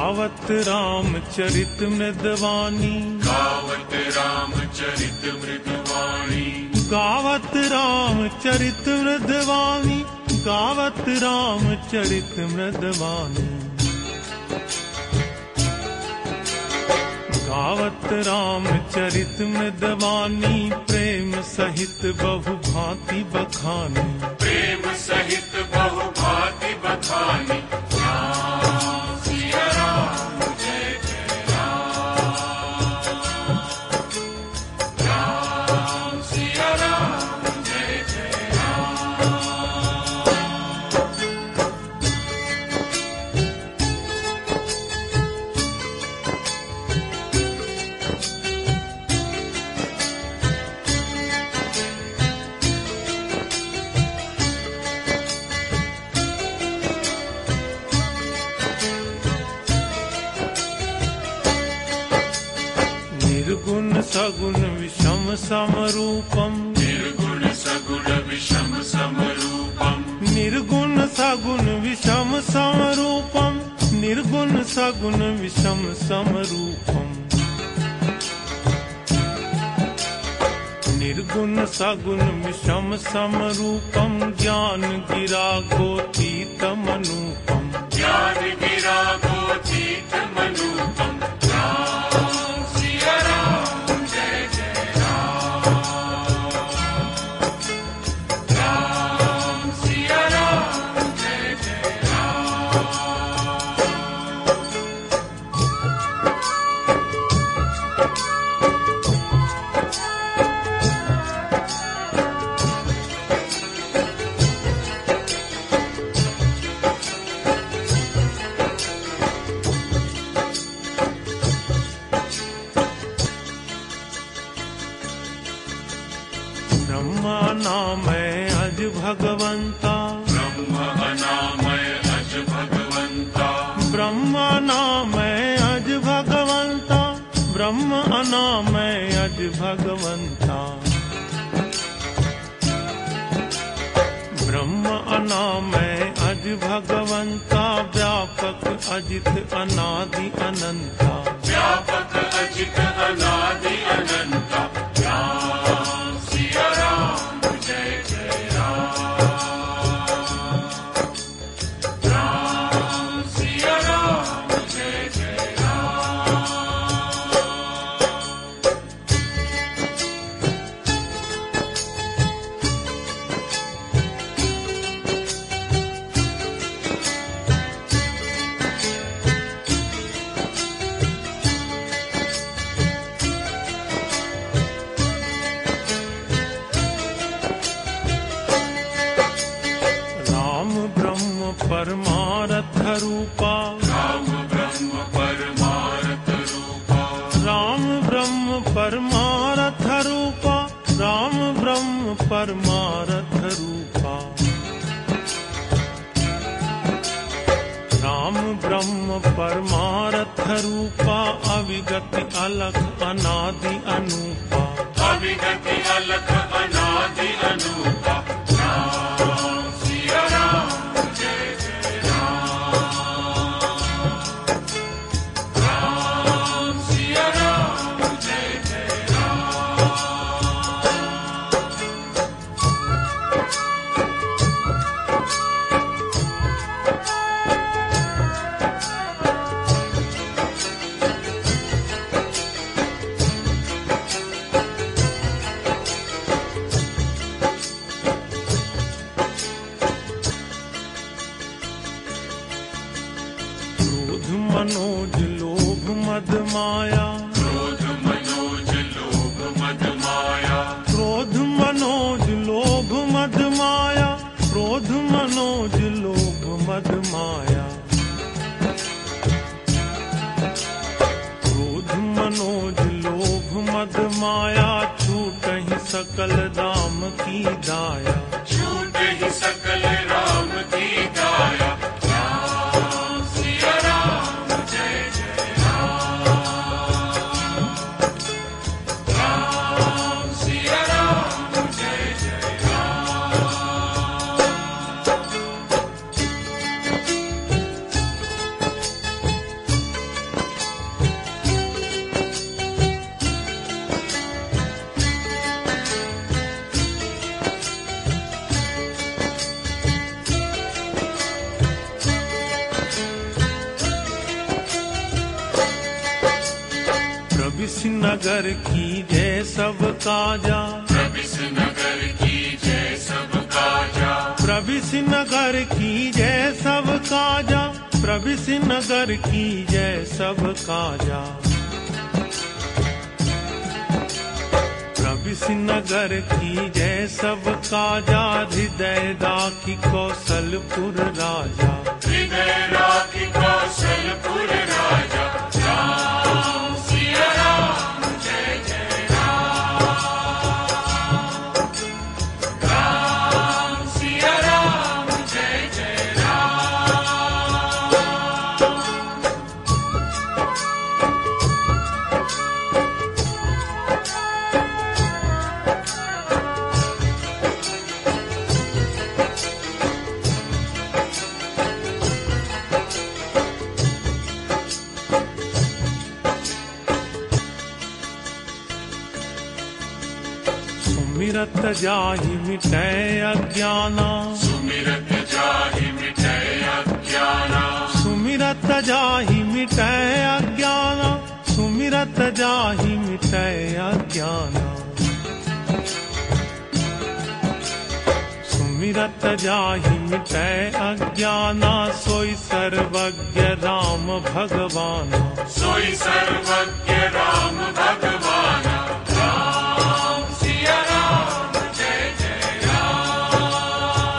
गावत रामचरित मृदवाणी, गावत रामचरित मृदवाणी, गावत रामचरित मृदवाणी, गावत रामचरित मृदवाणी, गावत रामचरित मृदवाणी, प्रेम सहित बहु भांति बखानी, प्रेम सहित बहु भांति बखानी। राम सिया राम जय जय राम, राम सिया राम जय जय निर्गुण सगुण विषम समरूपम, निर्गुण सगुण विषम समरूपम, निर्गुण सगुण विषम समरूपम, निर्गुण सगुण विषम समरूपम, निर्गुण सगुण विषम समरूपम, ज्ञान गिरा गोतीतमनूपम, ज्ञान गिरा गोतीतमनूपम। राम सिया राम जय जय राम, राम सिया राम जय जय राम। ब्रह्मा नामय अज भगवंता, ब्रह्म अनामय अज भगवंता, ब्रह्मा नामय अज भगवंता, ब्रह्म अनामय अज भगवंता, ब्रह्म अनामय अज भगवंता, व्यापक अजित अनादि अनंता, व्यापक अजित अनादि अनंता। राम सिया राम जय जय राम, राम सिया राम जय जय राम। राम ब्रह्म परमारथ रूपा, राम ब्रह्म परमार्थ रूपा, राम ब्रह्म परमारथ रूपा, राम ब्रह्म परमारथ रूपा, राम ब्रह्म परमारथ रूपा, अविगति अलख अनादि अनूपा, अविगति अलख अनादि अनूपा। राम सिया राम जय जय राम, राम सिया राम जय जय राम। क्रोध मनोज लोभ मद माया, क्रोध मनोज लोभ मद माया, क्रोध मनोज लोभ मद माया, क्रोध मनोज लोभ मद माया, क्रोध मनोज लोभ मद माया, छूटहि सकल राम की दाया, छूट ही सकल राम की दाया। राम सिया राम जय जय राम, राम सिया राम जय जय राम। नगर की जय सब काजा, प्रविश नगर की जय सब काजा, प्रविश नगर की जय सब काजा, प्रविश नगर की जय सब काजा, प्रविश नगर की जय सब काजा, हृदय राखी कौशलपुर राजा, हृदय राखी कौशलपुर राजा, राम सिया राम जय जय राम, राम सिया राम जय जय राम। सुमिरत जाहि मिटै अज्ञाना, सुमिरत जाहि मिटै अज्ञाना, सुमिरत जाहि मिटै अज्ञाना, सुमिरत जाहि मिटै अज्ञाना, सुमिरत जाहि मिटै अज्ञाना, सोई सर्वज्ञ राम भगवाना, सोई सर्वज्ञ राम भगवाना, राम सिया राम जय जय राम,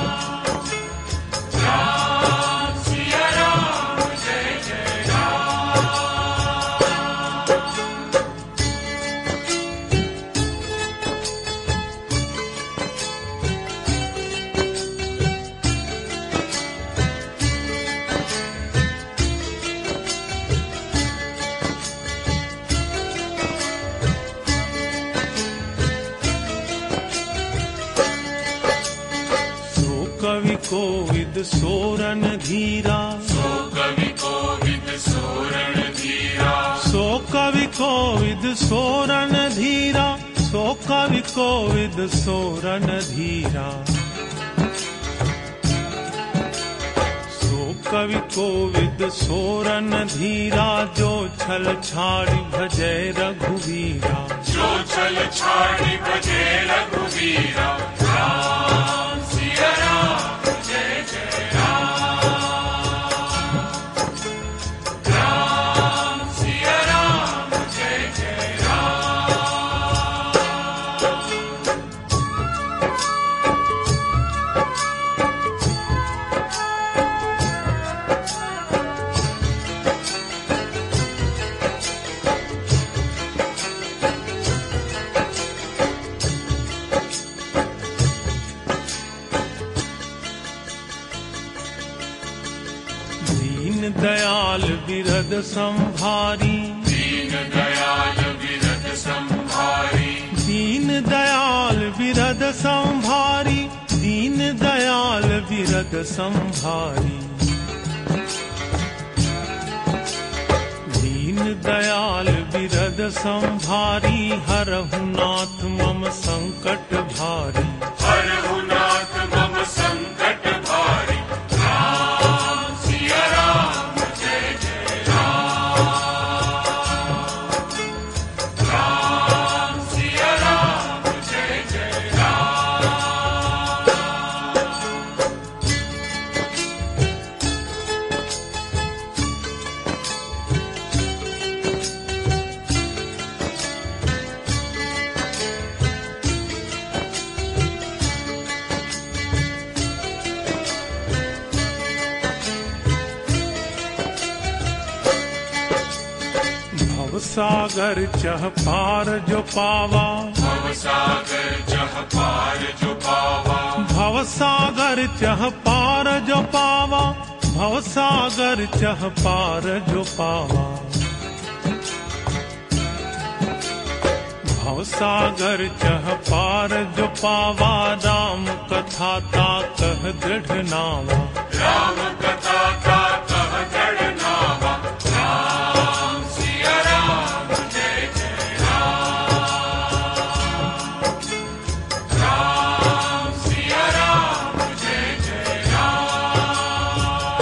राम सिया राम जय जय राम। कवि कोविद सोरन धीरा, सो कवि कोविद सोरण धीरा, सो कवि कोविद सोरन धीरा, सो कवि कोविद सोरन धीरा, सो कवि कोविद सोरन धीरा, जो छल छाड़ी भजै रघुवीरा, जो छल छाड़ी भजे रघुवीरा, राम सिया राम जय जय राम, राम सिया राम जय जय राम। दीन दयाल बिरद संभारी, दीन दयाल विरद संभारी, दीन दयाल बिरद संभारी, दीन दयाल बिरद संभारी, दीन दयाल बिरद संभारी, हरहु नाथ मम संकट भारी, हरहु नाथ मम संकट भारी, राम सिया राम जय जय राम, राम सिया राम जय जय राम। सागर चह पार जो पावा, भव सागर जह पार जो पावा, भव सागर चह पार जो पावा, भव सागर चह पार जो पावा, भव सागर चह पार जो पावा, राम कथा ता कह दृढ़ नावा, राम कथा का कह दृढ़ नावा, राम सिया राम जय जय राम, राम सिया राम जय जय राम।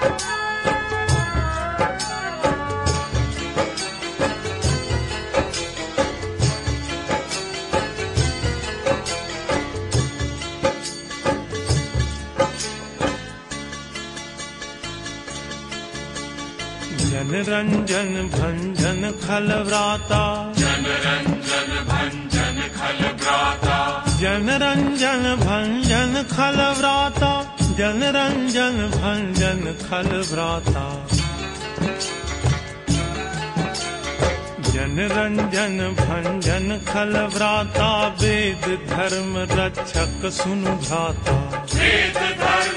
जन रंजन भंजन खल व्राता, जन रंजन भंजन खल व्राता, जन रंजन भंजन खल व्राता, जन रंजन भंजन खल व्राता। जन रंजन भंजन खल व्राता, वेद धर्म रक्षक सुनु भ्राता, वेद धर्म